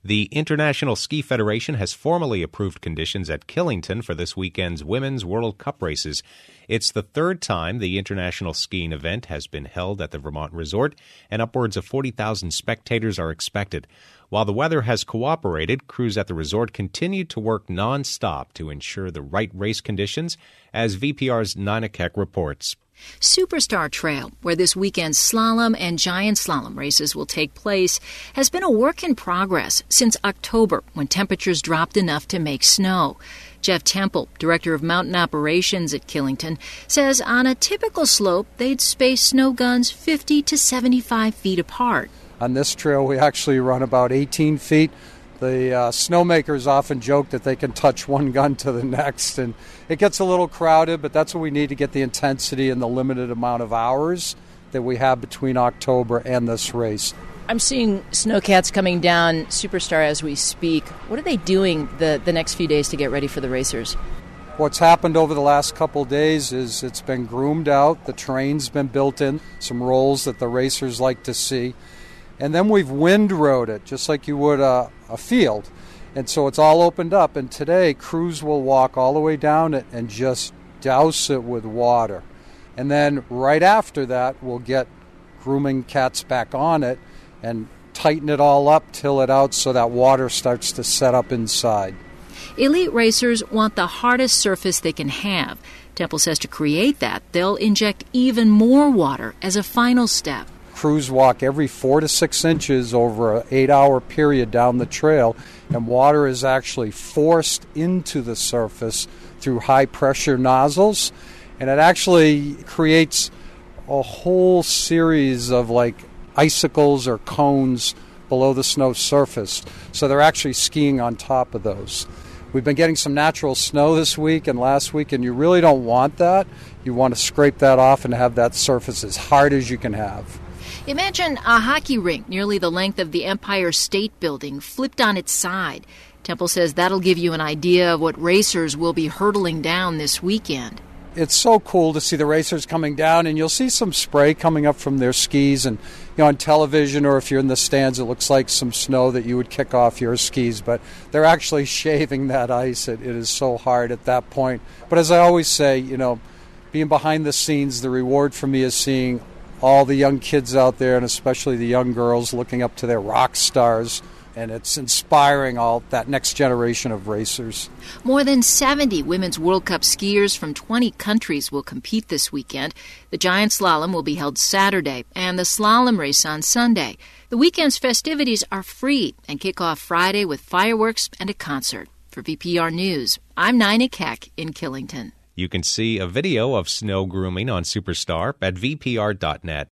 The International Ski Federation has formally approved conditions at Killington for this weekend's Women's World Cup races. It's the third time the international skiing event has been held at the Vermont resort, and upwards of 40,000 spectators are expected. While the weather has cooperated, crews at the resort continue to work nonstop to ensure the right race conditions, as VPR's Nina Keck reports. Superstar Trail, where this weekend's slalom and giant slalom races will take place, has been a work in progress since October, when temperatures dropped enough to make snow. Jeff Temple, director of mountain operations at Killington, says on a typical slope, they'd space snow guns 50 to 75 feet apart. On this trail, we actually run about 18 feet. The snowmakers often joke that they can touch one gun to the next, and it gets a little crowded, but that's what we need to get the intensity and the limited amount of hours that we have between October and this race. I'm seeing snowcats coming down Superstar as we speak. What are they doing the next few days to get ready for the racers? What's happened over the last couple days is it's been groomed out, the terrain's been built in, some rolls that the racers like to see. And then we've windrowed it, just like you would a field. And so it's all opened up. And today, crews will walk all the way down it and just douse it with water. And then right after that, we'll get grooming cats back on it and tighten it all up, till it out so that water starts to set up inside. Elite racers want the hardest surface they can have. Temple says to create that, they'll inject even more water as a final step. Crews walk every 4 to 6 inches over an 8-hour period down the trail, and water is actually forced into the surface through high-pressure nozzles, and it actually creates a whole series of icicles or cones below the snow surface. So they're actually skiing on top of those. We've been getting some natural snow this week and last week, and you really don't want that. You want to scrape that off and have that surface as hard as you can have. Imagine a hockey rink nearly the length of the Empire State Building flipped on its side. Temple says that'll give you an idea of what racers will be hurtling down this weekend. It's so cool to see the racers coming down, and you'll see some spray coming up from their skis, and on television or if you're in the stands, it looks like some snow that you would kick off your skis, but they're actually shaving that ice. It is so hard at that point. But as I always say, being behind the scenes, the reward for me is seeing all the young kids out there, and especially the young girls, looking up to their rock stars. And it's inspiring all that next generation of racers. More than 70 Women's World Cup skiers from 20 countries will compete this weekend. The giant slalom will be held Saturday and the slalom race on Sunday. The weekend's festivities are free and kick off Friday with fireworks and a concert. For VPR News, I'm Nina Keck in Killington. You can see a video of snow grooming on Superstar at vpr.net.